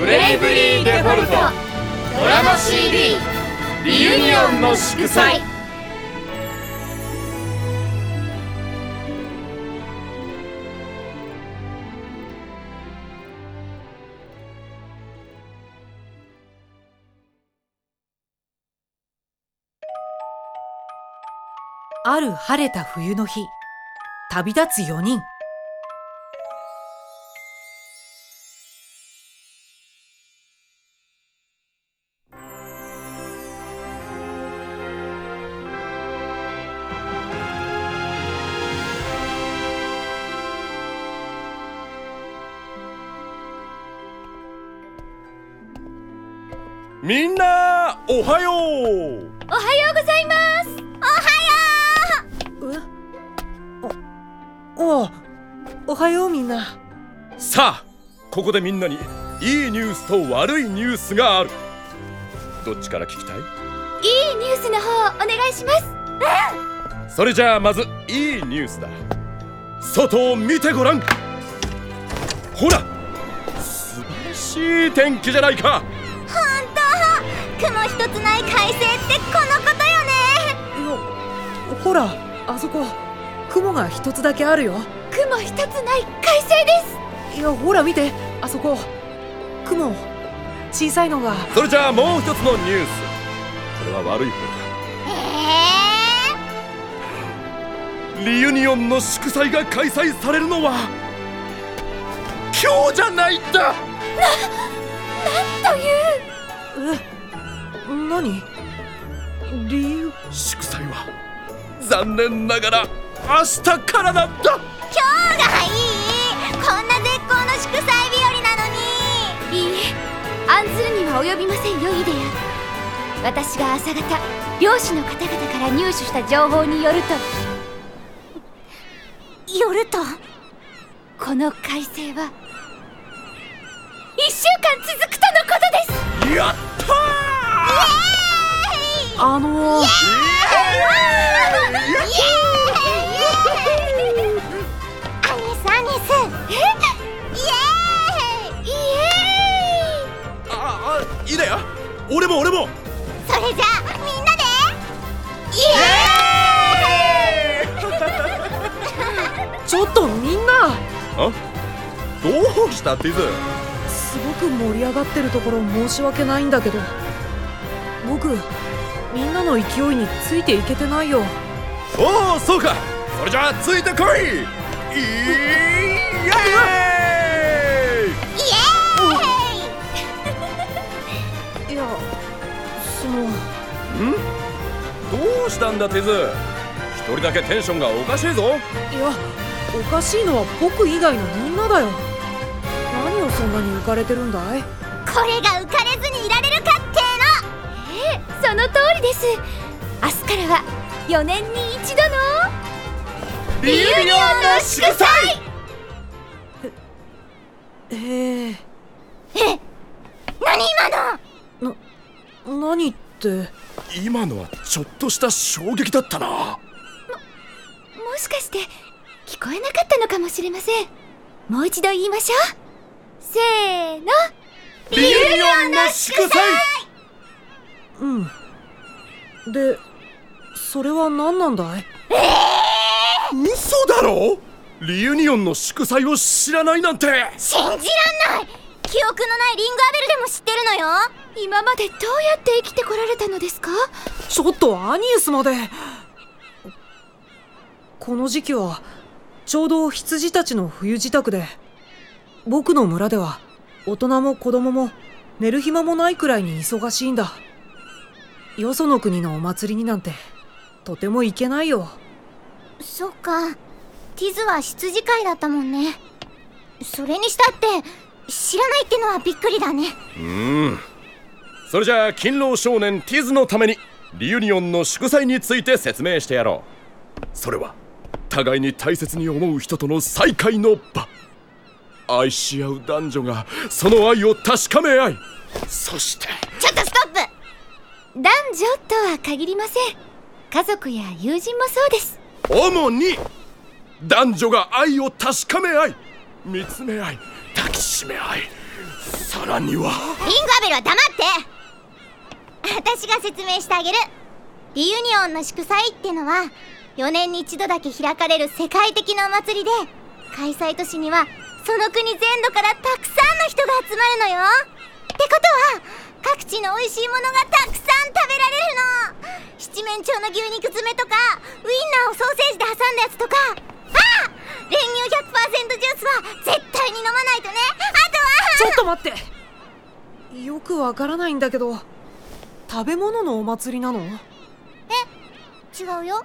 レイブリーデフォルトドラマ CD リユニオンの祝祭。 ある晴れた冬の日、旅立つ4人。 みんなおはよう。 おはようございます。 おはようみんな。 さあ、ここでみんなにいいニュースと悪いニュースがある。どっちから聞きたい？ いいニュースの方お願いします。 それじゃあまずいいニュースだ。外を見てごらん。ほら、素晴らしい天気じゃないか。 本当、雲一つない快晴ってこのことよね。 ほら、あそこ雲が一つだけあるよ。 雲一つない快晴です。 いや、ほら見て、あそこ雲小さいのが。 それじゃあもう一つのニュース。これは悪い方だ。リユニオンの祝祭が開催されるのは今日じゃないんだ。 なんという。 何？理由？ 祝祭は残念ながら明日からなんだ。 今日がいい。こんな絶好の祝祭日和なのに。いいえ、案ずるには及びませんよ、イデア。私が朝方漁師の方々から入手した情報によるとこの快晴は1週間続くとのことです。 やったー。 アニス。 いいだよ。俺も。 それじゃあみんなでちょっとみんな。 どうしたティズ？ すごく盛り上がってるところ申し訳ないんだけど、僕みんなの勢いについていけてないよ。 おお、そうか。それじゃあついてこい。イエーイ。いや、どうしたんだティズ？一人だけテンションがおかしいぞ。 いや、おかしいのは僕以外のみんなだよ。何をそんなに浮かれてるんだい？ これが浮かれずにいられるかっての。その通りです。明日からは4年に一度のリユニオンの祝祭。何今の？ 何って。 今のはちょっとした衝撃だったな。 もしかして聞こえなかったのかもしれません。もう一度言いましょう。せーの。 リユニオンの祝祭。 で、それは何なんだい？ 嘘だろ？リユニオンの祝祭を知らないなんて。 信じらんない。記憶のないリングアベルでも知ってるのよ。今までどうやって生きてこられたのですか？ ちょっとアニエスまで。この時期はちょうど羊たちの冬支度で、僕の村では大人も子供も寝る暇もないくらいに忙しいんだ。よその国のお祭りになんてとても行けないよ。 そっか、ティズは羊飼いだったもんね。それにしたって知らないってのはびっくりだね。 それじゃあ勤労少年ティズのためにリユニオンの祝祭について説明してやろう。それは互いに大切に思う人との再会の場。愛し合う男女がその愛を確かめ合い、そしてちょっとストップ。男女とは限りません。家族や友人もそうです。 主に男女が愛を確かめ合い、見つめ合い、抱きしめ合い、 さらにはリングアベルは黙って。私が説明してあげる。リユニオンの祝祭ってのは4年に一度だけ開かれる世界的なお祭りで、開催都市にはその国全土からたくさんの人が集まるのよ。ってことは各地の美味しいものがたくさん食べられるの。七面鳥の牛肉詰めとか、ウインナーをソーセージで挟んだやつとか、練乳 100% ジュースは絶対に飲まないとね。あとはちょっと待って、よくわからないんだけど、食べ物のお祭りなの？ 違うよ。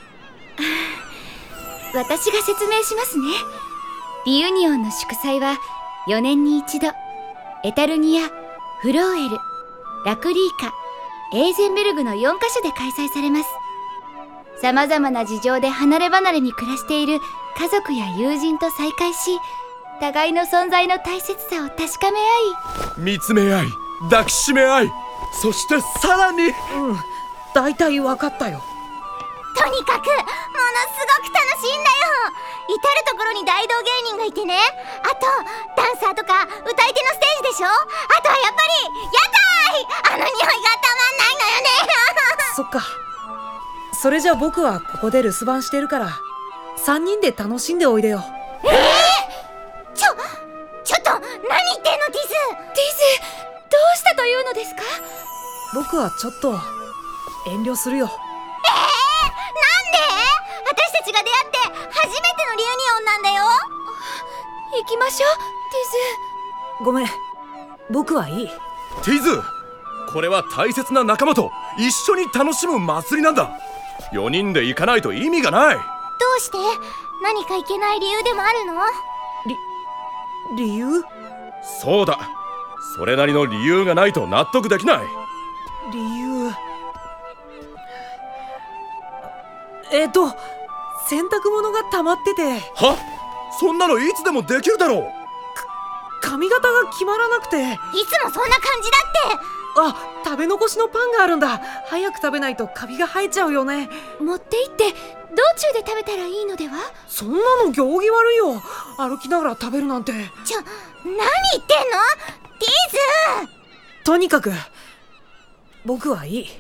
私が説明しますね。リユニオンの祝祭は4年に一度、エタルニア、フローエル、ラクリーカ、エーゼンベルグの4カ所で開催されます。様々な事情で離れ離れに暮らしている家族や友人と再会し、互いの存在の大切さを確かめ合い、 見つめ合い、抱きしめ合い、そしてさらに。 大体わかったよ。 とにかくものすごく楽しいんだよ。至る所に大道芸人がいてね。あとダンサーとか歌い手のステージでしょ。あとはやっぱり屋台、あの匂いがたまんないのよね。 そっか。それじゃ僕はここで留守番してるから、3人で楽しんでおいでよ。 ちょっと何言ってんの？ティズ、どうしたというのですか？ 僕はちょっと遠慮するよ。 なんで？私たちが出会って初めてのリユニオンなんだよ。行きましょう、テごめん、僕はいい。 ティズ、これは大切な仲間と一緒に楽しむ祭りなんだ。4人で行かないと意味がない。 どうして？何かいけない理由でもあるの？ 理由？ そうだ、それなりの理由がないと納得できない。 理由？洗濯物が溜まってて。 は？そんなのいつでもできるだろう。 髪型が決まらなくて。 いつもそんな感じだって。 食べ残しのパンがあるんだ。早く食べないとカビが生えちゃうよね。 持って行って道中で食べたらいいのでは？ そんなの行儀悪いよ。歩きながら食べるなんて。 何言ってんの？ティーズ！ とにかく僕はいい。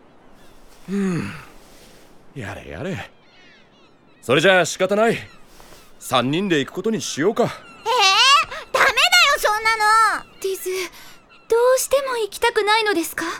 やれやれ。それじゃあ仕方ない。3人で行くことにしようか。 ダメだよそんなの。ティズ、どうしても行きたくないのですか？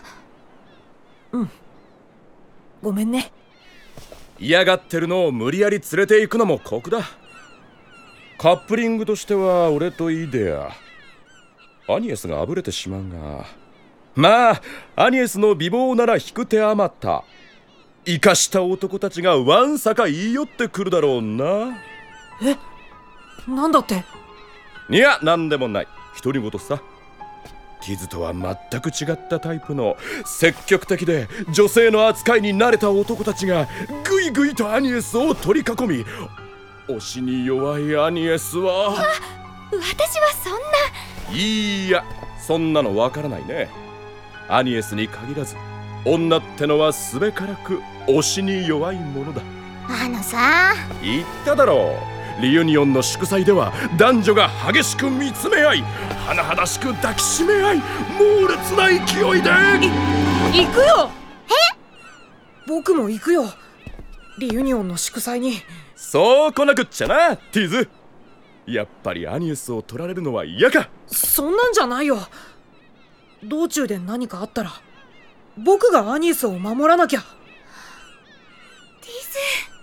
ごめんね。 嫌がってるのを無理やり連れて行くのも酷だ。カップリングとしては俺とイデア、アニエスがあぶれてしまうが、まあアニエスの美貌なら引く手あまった。生かした男たちがわんさか言い寄ってくるだろうな。 なんだって？ いや、なんでもない。独り言さ。ティズとは全く違ったタイプの積極的で女性の扱いに慣れた男たちがぐいぐいとアニエスを取り囲み、推しに弱いアニエスは。 私はそんな。 いや、そんなのわからないね。アニエスに限らず女ってのはすべからく推しに弱いものだ。 あのさ、 言っただろう。リユニオンの祝祭では男女が激しく見つめ合い、甚だしく抱きしめ合い、猛烈な勢いで行くよ。僕も行くよ、リユニオンの祝祭に。 そう来なくっちゃな、ティズ。やっぱりアニエスを取られるのは嫌か。 そんなんじゃないよ。道中で何かあったら僕がアニエスを守らなきゃ。 ティズ、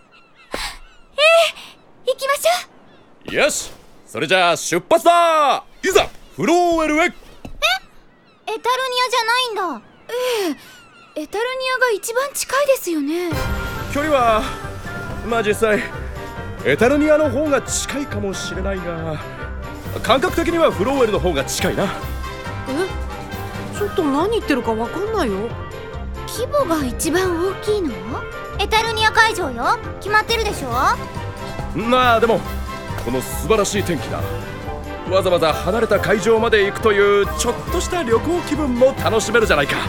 行きましょう。 よし、それじゃあ出発だ。いざフローウェルへ。 エタルニアじゃないんだ。エタルニアが一番近いですよね。 距離はまあ実際エタルニアの方が近いかもしれないが、感覚的にはフローウェルの方が近いな。 ちょっと何言ってるか分かんないよ。 規模が一番大きいの？エタルニア会場よ。決まってるでしょ。 まあでもこの素晴らしい天気だ。わざわざ離れた会場まで行くというちょっとした旅行気分も楽しめるじゃないか。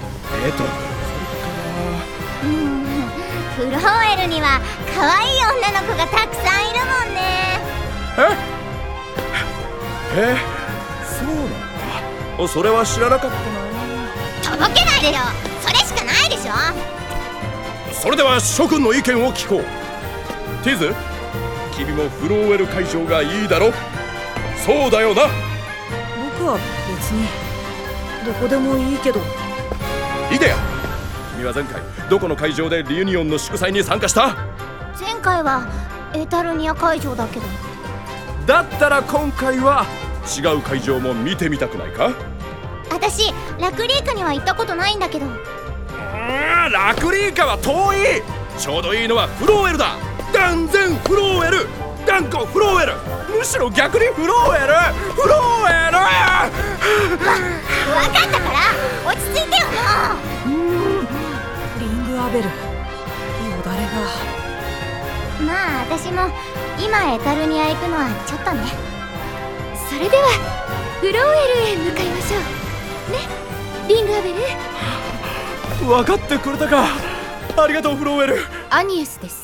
フローエルには可愛い女の子がたくさんいるもんね。 そそうなんだ。それは知らなかったな。 とぼけないでよ。それしかないでしょ。 それでは諸君の意見を聞こう。ティズ、君もフローウェル会場がいいだろ。そうだよな。 僕は別にどこでもいいけど。 イデア、君は前回どこの会場でリユニオンの祝祭に参加した？ 前回はエタルニア会場だけど。 だったら今回は違う会場も見てみたくないか？ 私ラクリーカには行ったことないんだけど。 ラクリーカは遠い。ちょうどいいのはフローウェルだ。断然フローウェル。断固フローウェル。むしろ逆にフローウェル。フローウェル。 分かったから落ち着いてよ。もリングアベル、よだれが。 まあ私も今エタルニア行くのはちょっとね。それではフローウェルへ向かいましょうね、リングアベル。 分かってくれたか。ありがとうフローウェル。 アニエスです。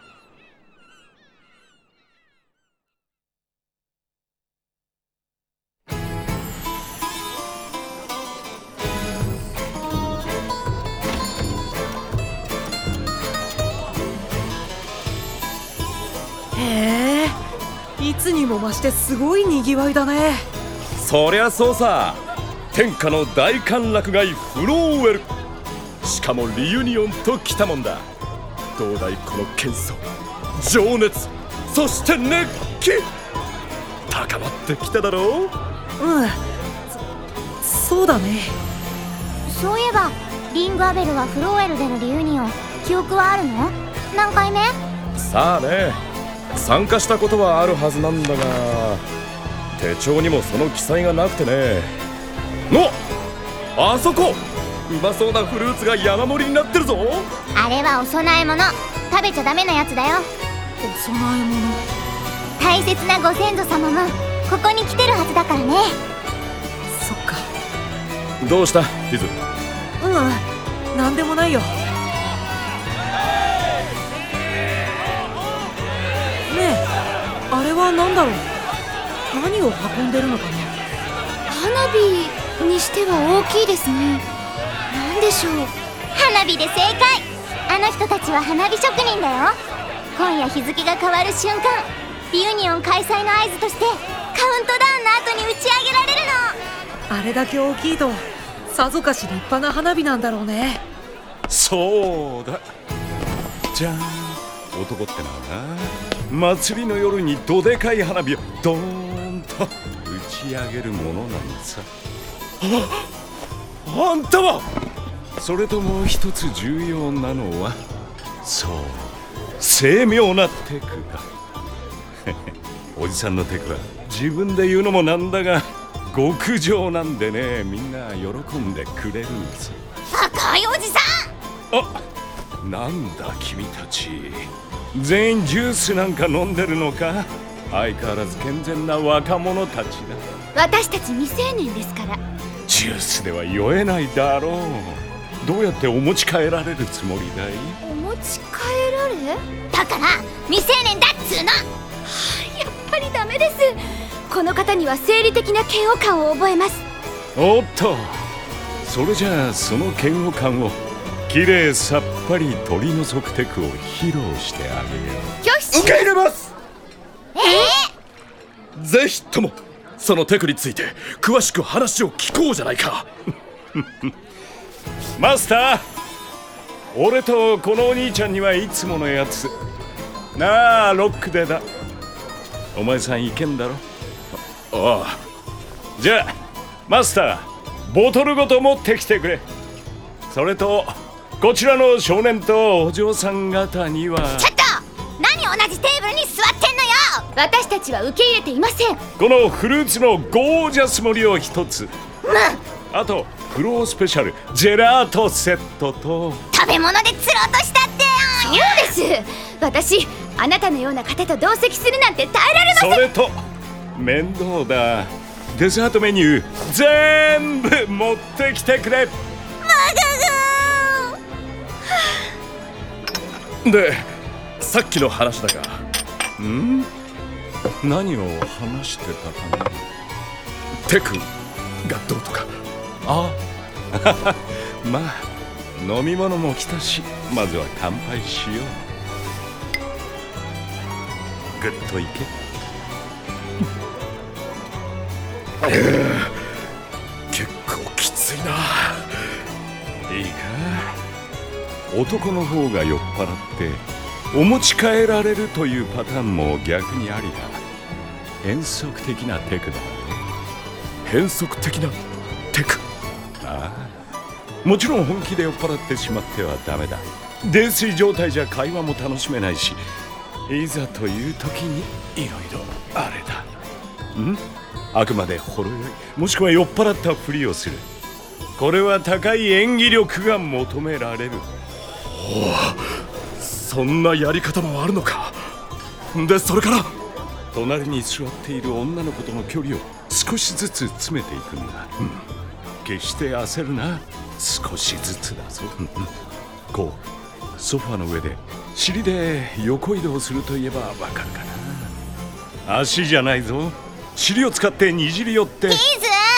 へえ、いつにも増してすごいにぎわいだね。 そりゃそうさ。天下の大歓楽街フローウェル。しかもリユニオンときたもんだ。どうだいこの喧騒、情熱、そして熱気、高まってきただろう。 うん、そうだね。 そういえばリングアベルはフローウェルでのリユニオン記憶はあるの？何回目？ さあね、参加したことはあるはずなんだが、手帳にもその記載がなくてね。あそこ、うまそうなフルーツが山盛りになってるぞ。 あれはお供え物。食べちゃダメなやつだよ。 お供え物。 大切なご先祖様もここに来てるはずだからね。 そっか。 どうしたティズ？ なんでもないよ。ねえ、あれは何だろう。何を運んでるのかな。 花火にしては大きいですね。なんでしょう。 花火で正解。あの人たちは花火職人だよ。今夜日付が変わる瞬間、リユニオン開催の合図としてカウントダウンの後に打ち上げられるの。 あれだけ大きいとさぞかし立派な花火なんだろうね。 そうだ。じゃあ男ってのはな、祭りの夜にどでかい花火をドーンと打ち上げるものなんさ。 あんたは。 それともう一つ重要なのは、そう、精妙なテクだ。おじさんのテクは自分で言うのもなんだが極上なんでね、みんな喜んでくれるんです。 赤いおじさん。 なんだ君たち、全員ジュースなんか飲んでるのか？相変わらず健全な若者たちだ。 私たち未成年ですから。 ジュースでは酔えないだろう。どうやってお持ち帰られるつもりだい？ お持ち帰られ？ だから未成年だっつーの。 やっぱりダメです。この方には生理的な嫌悪感を覚えます。 おっと、それじゃあその嫌悪感をきれいさっぱり取り除くテクを披露してあげよう。 よし。 受け入れます。ぜひともそのテクについて詳しく話を聞こうじゃないか。 マスター、俺とこのお兄ちゃんにはいつものやつなあ。ロックでだ。お前さんいけんだろ。 ああ。 じゃあマスター、ボトルごと持ってきてくれ。それとこちらの少年とお嬢さん方には。 ちょっと何同じテーブルに座ってんのよ。 私たちは受け入れていません。 このフルーツのゴージャス盛りを一つ。あとフロースペシャルジェラートセットと。 食べ物で釣ろうとしたってよ。 そうです。私、あなたのような方と同席するなんて耐えられません。 それと面倒だ、デザートメニュー全部持ってきてくれ。 で、さっきの話だが。 何を話してたかな。 テクがどうとか。 あまあ飲み物も来たし、まずは乾杯しよう。ぐっといけ。 結構きついな。 いいか、男の方が酔っ払ってお持ち帰られるというパターンも逆にありだ。変則的なテクだ。 変則的なテク。 ああ、もちろん本気で酔っ払ってしまってはダメだ。泥酔状態じゃ会話も楽しめないし、いざという時にいろいろあれだ。あくまでほろ酔い、もしくは酔っ払ったふりをする。これは高い演技力が求められる。 そんなやり方もあるのか。でそれから隣に座っている女の子との距離を少しずつ詰めていくんだ。決して焦るな。少しずつだぞ。こうソファの上で尻で横移動するといえばわかるかな。足じゃないぞ、尻を使ってにじり寄って。 キズ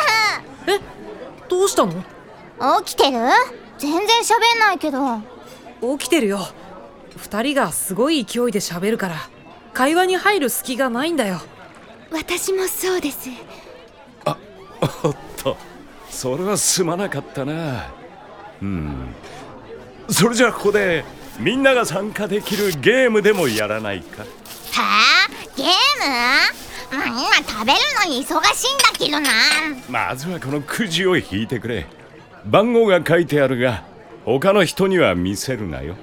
どうしたの？ 起きてる？全然喋んないけど。 起きてるよ。2人がすごい勢いで喋るから会話に入る隙がないんだよ。 私もそうです。 おっと、それはすまなかったな。それじゃあここでみんなが参加できるゲームでもやらないか。 はあ？ゲーム？今食べるのに忙しいんだけどな。 まずはこのくじを引いてくれ。番号が書いてあるが他の人には見せるなよ。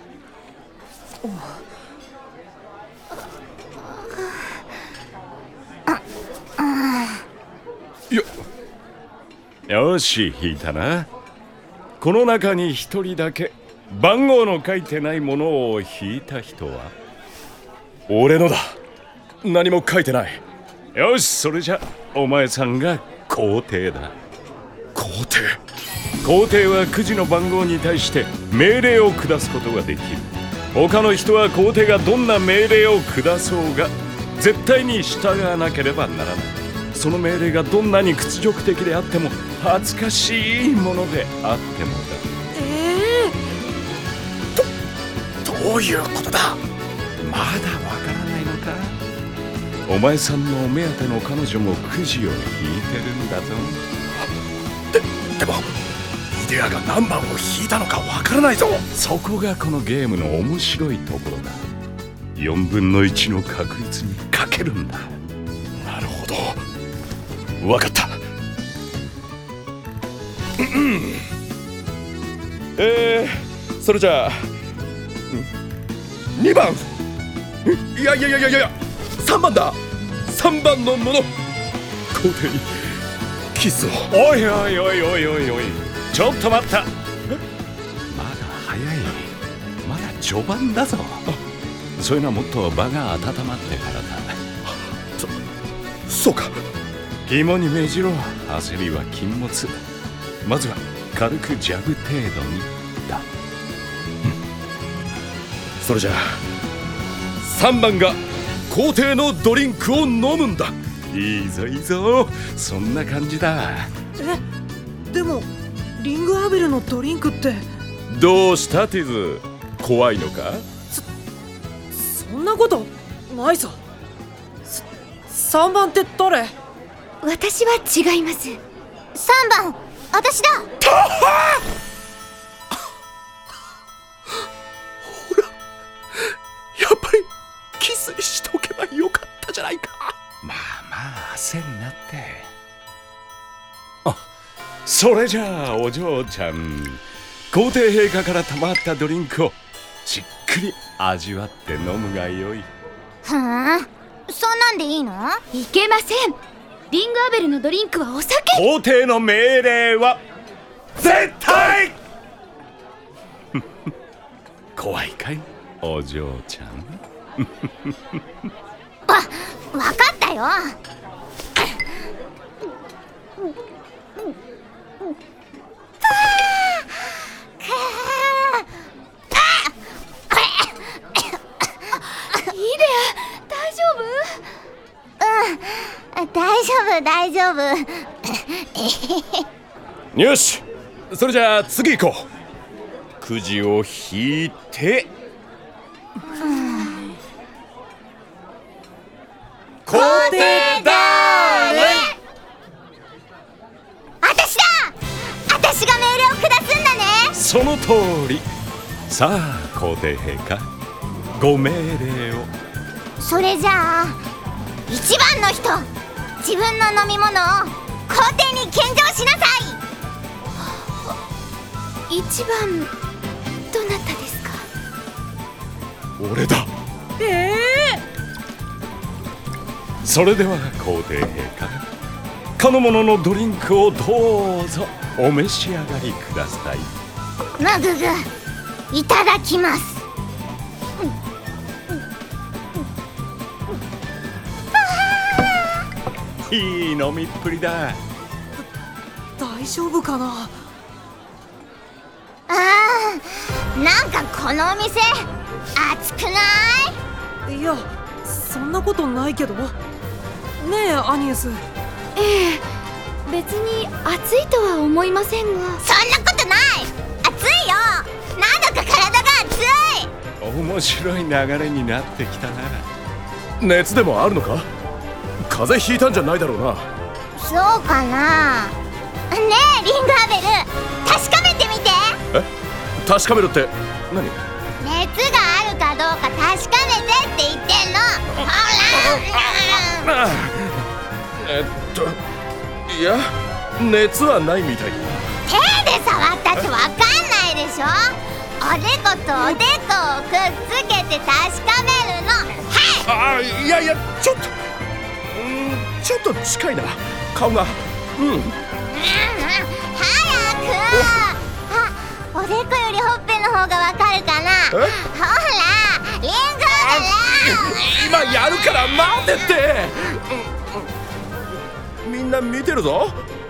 よし、引いたな。この中に一人だけ番号の書いてないものを引いた人は？ 俺のだ。何も書いてない。 よし、それじゃお前さんが皇帝だ。 皇帝？ 皇帝はくじの番号に対して命令を下すことができる。他の人は皇帝がどんな命令を下そうが絶対に従わなければならない。その命令がどんなに屈辱的であっても恥ずかしいものであってもだ。 どういうことだ？ まだわからないのか？お前さんのお目当ての彼女もくじを引いてるんだぞ。 でもイデアが何番を引いたのかわからないぞ。 そこがこのゲームの面白いところだ。4分の1の確率にかけるんだ。 なるほど、わかった。それじゃあ2番。いや3番だ。3番のもの。皇帝にキスを。 おいおいおいおいおいおい、ちょっと待った。まだ早い。まだ序盤だぞ。そういうのはもっと場が温まってからだ。 そうか。 肝に銘じろ。焦りは禁物。まずは軽くジャブ程度にだ。 それじゃあ3番が皇帝のドリンクを飲むんだ。 いいぞいいぞ、そんな感じだ。 でもリングアベルのドリンクって。 どうしたティズ、怖いのか？ そんなことないぞ。3番って誰？ 私は違います。3番、私だ。 ほら、やっぱりキスしておけばよかったじゃないか。 まあ焦んなって。それじゃあお嬢ちゃん、皇帝陛下から賜ったドリンクをじっくり味わって飲むがよい。 そんなんでいいの？いけません。リングアベルのドリンクはお酒。 皇帝の命令は絶対怖いかいお嬢ちゃん。 わかったよ。イデア、大丈夫？大丈大丈夫。 よし、それじゃあ次行こう。くじを引いて、 皇帝だーれ。 私だ。私が命令を下すんだね。 その通り。さあ皇帝陛下、ご命令を。 それじゃあ一番の人、自分の飲み物を皇帝に献上しなさい。一番どなたですか？ 俺だ。 それでは皇帝陛下、かの者のドリンクをどうぞお召し上がりください。 マググ、いただきます。 いい飲みっぷりだ。 大丈夫かな。 なんかこのお店熱くない？ いや、そんなことないけど。ねえアニエス。 ええ、別に暑いとは思いませんが。そんなことない。暑いよ。なんだか体が熱い。 面白い流れになってきたな。 熱でもあるのか？風邪ひいたんじゃないだろうな。 そうかな。ねえリングアベル、確かめてみて。 確かめるって何？ 熱があるかどうか確かめてって言ってんの。ほら。 いや、熱はないみたい。 手で触ったってわかんないでしょ。おでことおでこをくっつけて確かめるの。はい。 いやいや、ちょっと近いな、顔が。 早く。おでこよりほっぺの方がわかるかな。ほら、リングアベル。 今やるから待ってって。みんな見てるぞ。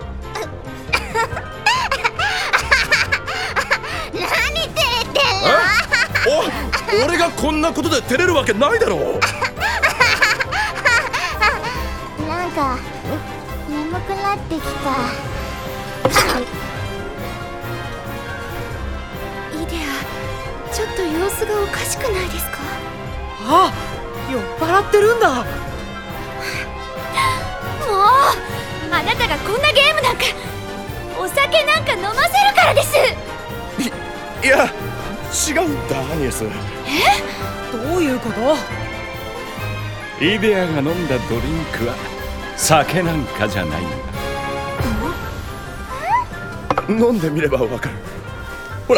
何照れてんの？ 俺がこんなことで照れるわけないだろう。 なんか眠くなってきた。イデア、ちょっと様子がおかしくないですか？ あ、酔っ払ってるんだ。 もうあなたがこんなゲームなんか、お酒なんか飲ませるからです。 いや、違うんだアニエス。 どういうこと？ イデアが飲んだドリンクは酒なんかじゃないんだ。 飲んでみればわかる。ほら。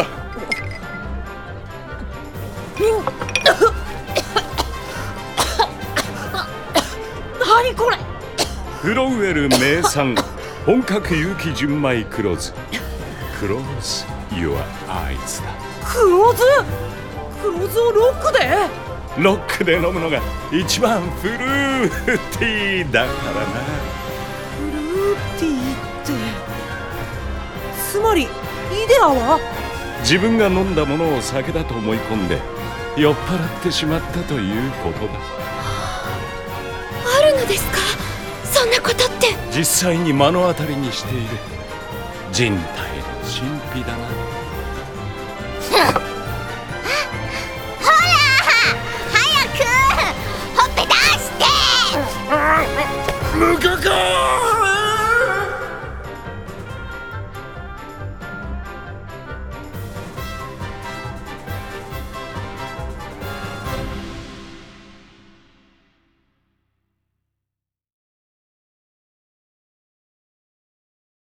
何これ？ フロウエル名産本格有機純米黒酢。クローズ Your Eyes だ。 黒酢をロックで？ ロックで飲むのが一番フルーティーだからな。 フルーティーって、つまりイデアは自分が飲んだものを酒だと思い込んで酔っ払ってしまったということだ。 あるのですか、そんなことって。 実際に目の当たりにしている人体の神秘だな。 ほら早くほっぺ出して。 ムカカ